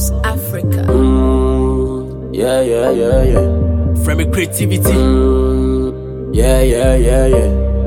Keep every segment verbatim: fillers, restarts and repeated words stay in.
Bombs Africa. Mm, yeah, yeah, yeah, yeah. From creativity. Mm, yeah, yeah, yeah, yeah.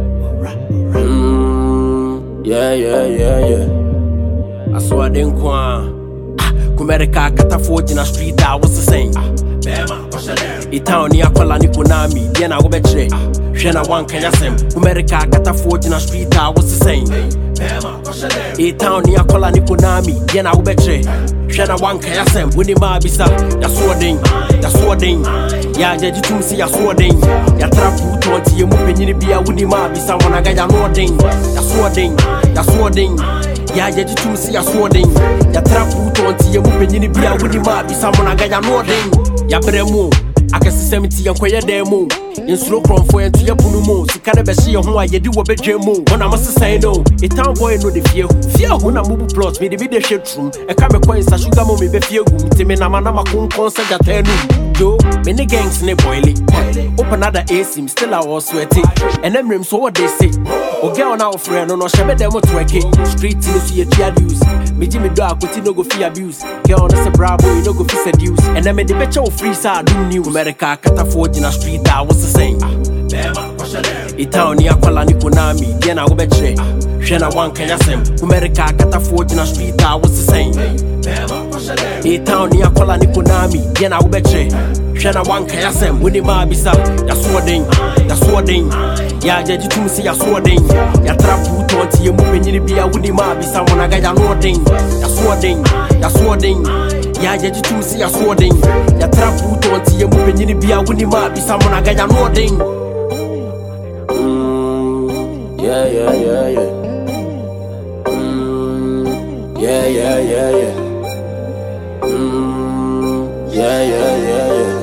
Mm, yeah, yeah, yeah, yeah. I saw a ding quan. Kumerika katafo jina street I was the same. Bema, what's your name? Itown ni akwala ni kunami. Diena ubetre. Shena wan kenya sem. Kumerika katafo jina street I was the same. Bema, what's your name? Itown ni akwala ni kunami. Diena ubetre. Shena wan kenya sem. Wini mabisa. Ya swording. Ya swording. Ya jaji tumsi ya swording. Ya trapu twenty ye mupenyini biya wini mabisa. Wanaga ya nodding. Ya swording. Ya swording. Ya jaji tumsi ya swording. Ya trapu twenty ye mupenyini biya wini mabisa. Wanaga ya nodding. Ya bremo. Akasi seventy yan kweye demo. In slow crom for to ya punumo. Si kane be shi ho ayedi wo bedwemo. When I must say no. A town boy no the fear. Fear when I move plus me the video shit room. E ka me coins a sugar mo me be fear gum. Ti me na mana ma kun konsa ja tenu. Yo, me ne gangs ne boily. Open other A sim still I was sweaty. And them rims so what they say. O girl now friend no no shebe dem to work it. Street no see a tia use. Me Jimmy do akwati no go fi abuse. Girl no say bravo you no go fi seduce. And them me the becho free side do new. America katafo jina street I was the same. Bema, what's your name? Itown ni akwala ni kunami. Diena ubetre. Shena wan kenya sem. America katafo jina street I was the same. Bema, what's your name? Itown ni akwala ni kunami. Diena ubetre. Shena wan kenya sem. Wini mabisa. Ya swording. Ya swording. Ya jaji tumsi ya swording. Ya trapu twenty ye mupenyini biya wini mabisa. Wanaga ya nodding. Ya swording. Ya swording. Ya jaji tumsi ya swording. Ya trapu twenty ye mupenyini biya wini mabisa. Wanaga ya nodding. Mm, yeah, yeah, yeah, yeah. Mm, yeah, yeah, yeah, yeah. Mm, yeah, yeah, yeah, yeah.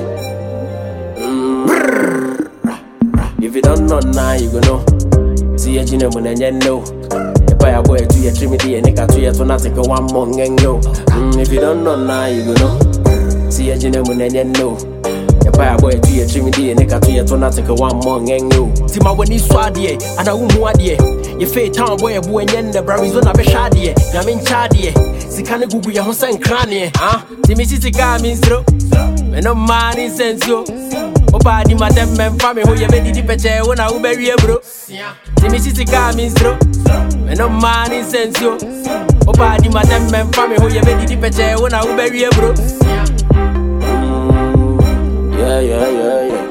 Mm. If you don't know now, you go know. See a chin when you know. If I boy to your trimity and nigga to your to not take a one more and go. If you don't know now, you go know. See a chin when you know. If I boy to your trimity and nigga to your to not take a one more and go. Tima when you swadi and I won't want ye. Your fate town boy a boy and the Brazona Beshadi. Yamin Chadi. Sikana Gugu ya Hossein Crane. Ah, Timissi Gamin through. And no man in sense yo. Opa di madam men family who you made the picture when I will bury a bro. Timissi Gamin through. And no man in sense yo. Opa di madam men family who you made the picture when I will bury a bro. Yeah, yeah, yeah, yeah.